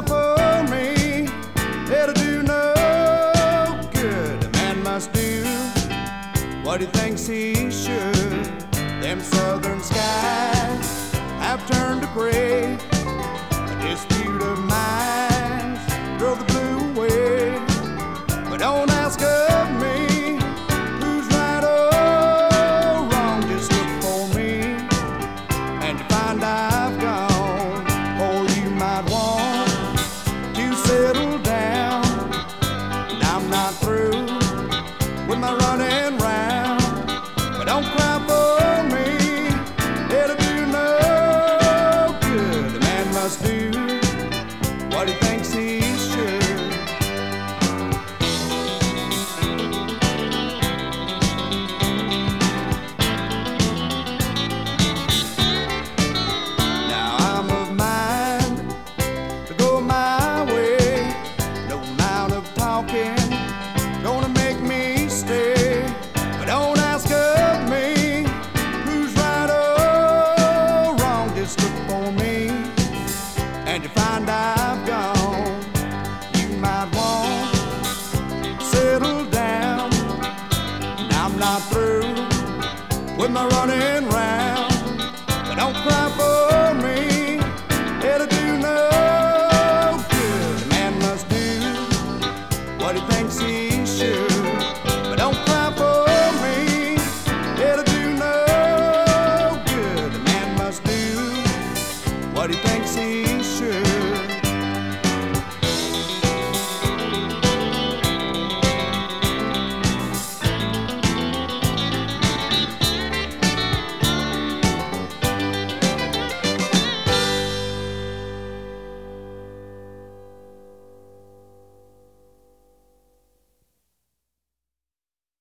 for me. It'll do no good. A man must do what he thinks he should. Them southern skies have turned to gray. A dispute of minds drove the blue away. But don't ask of me who's right or wrong. Just look for me and you find I've gone. Or you might want to settle down. And I'm not through with my running round. But don't cry for me, it'll do no good. A man must do what he thinks he